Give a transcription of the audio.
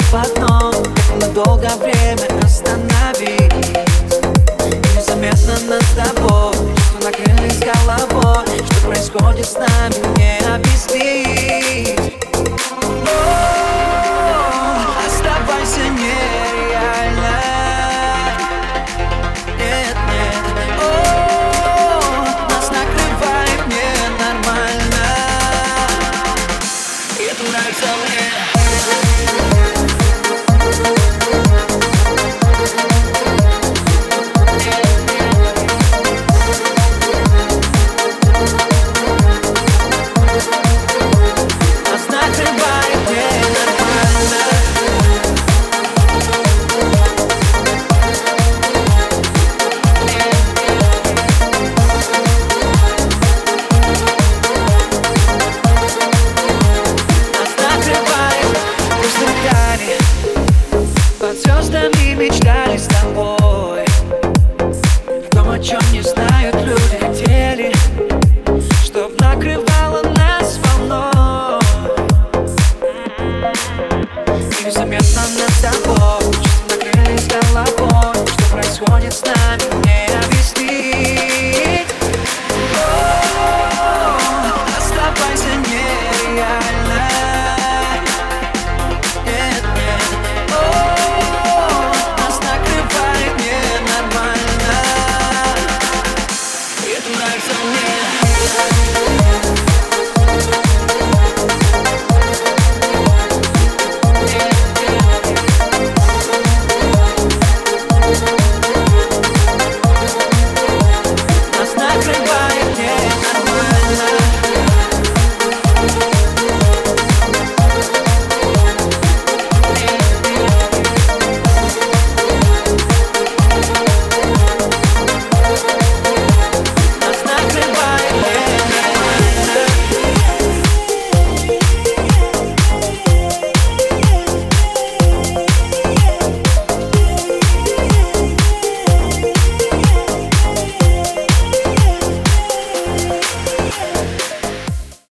потом на долгое время остановить. Незаметно над тобой чувства накрылись головой. Что происходит с нами, не объяснить. Оставайся нереально. Нет, нет. Нас накрывает ненормально. И это нравится мне.